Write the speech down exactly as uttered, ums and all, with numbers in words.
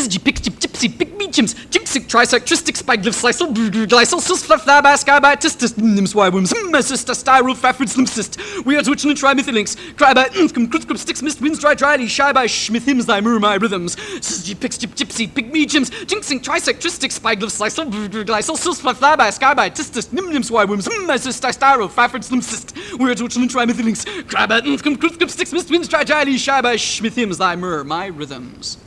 Syzygy, Pixgy, Gypsy, Big Meachums, Jinxic, Trisectristics, Spyglyph, Slicer, Glycol, Sysflef, Labai, Skyby, Tistis, Nims, Wyworms, Mesista, Styro, Fafford, Slimcyst, We are Twitching and Trimethylinks, Cryby, Infcom, Critscop, Sticks, Mist, Winds, Dry, Dryly, Shyby, Schmithims, Thy Mur, My Rhythms, Syzygy, Pixgy, Gypsy, Big Meachums, Jinxing, Trisectristics, Spyglyph, Slicer, Glycol, Sysflef, Labai, Skyby, Tistis, Nims, Wyworms, Mesista, Styro, Fafford, Slimcyst, We are Twitching and Trimethylinks, Cryby, Infcom, Critscop, Sticks, Mist, Winds, Dry, Dryly, Shyby, Schmithims, Thy Mur, My Rhythms.